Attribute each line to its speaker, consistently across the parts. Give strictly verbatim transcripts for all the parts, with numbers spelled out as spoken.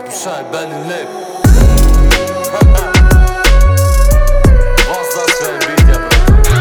Speaker 1: Bescheid, Berlin lebt. Was das für ein Beat, ja,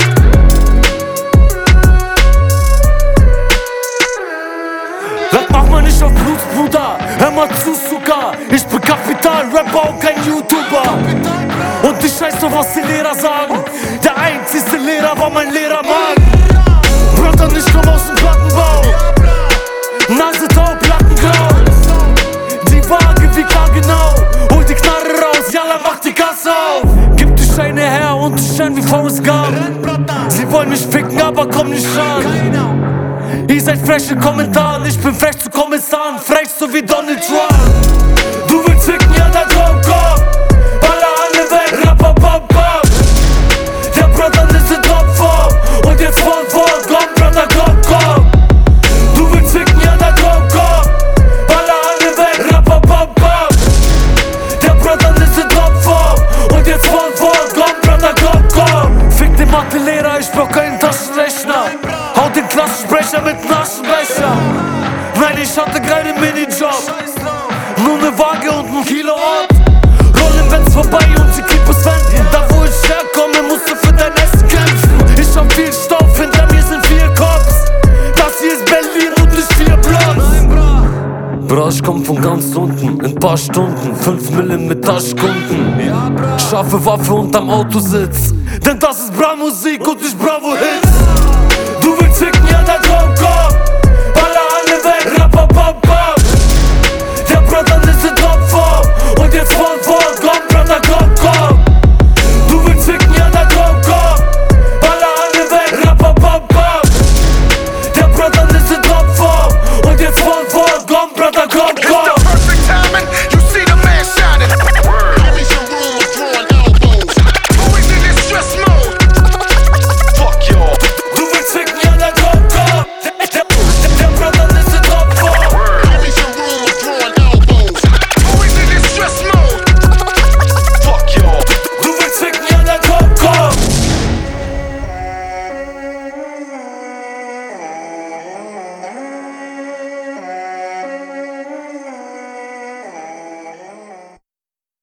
Speaker 2: Das macht man nicht auf Blut, Bruder. Hör mal zu, Zucker. Ich bin Kapital-Rapper und kein YouTuber. Und ich weiß doch, was die Lehrer sagen. Der einzigste Lehrer war mein Lehrer, Mann. Brother, ich komm aus dem Plattenbau. Nase taub, Plattengrau. Die Waage wie gar genau. Hol die Knarre raus, Jalla, mach die Kasse auf. Gib die Scheine her und die Scheine wie Forrest Gump. Sie wollen mich ficken, aber komm nicht ran. Ihr seid frech in Kommentaren, ich bin frech zu Kommissaren. Frech so wie Donald Trump. Du willst ficken, ja dann komm, komm. Baller alle weg, rapper, bam, bam. Der Brother ist in Topform. Und jetzt voll voll, komm, Brother, komm, komm. Du willst ficken, ja dann komm, komm. Baller alle weg, rapper, bam, bam. Der Brother ist in Topform. Und jetzt voll voll, komm, Brother, komm, komm. Fick den Mathelehrer, ich brauch keinen Taschenrechner. Hau den Klassensprecher mit dem Aschenbecher. Nein, ich hatte keinen Minijob. Nur ne Waage und ein Kilo Ort. Rollen, wenn's vorbei und sie Kippes wenden. Da wo ich herkomme, musst du für dein Essen kämpfen. Ich hab viel Stoff, hinter mir sind vier Cops. Das hier ist Berlin und nicht vier Blocks. Bro, ich komm von ganz unten, in paar Stunden. Fünf Millen mit Taschkunden. Scharfe Waffe unterm Autositz. Denn das ist Bra-Musik und nicht Bravo-Hits. Du willst ficken, ja dann komm, komm.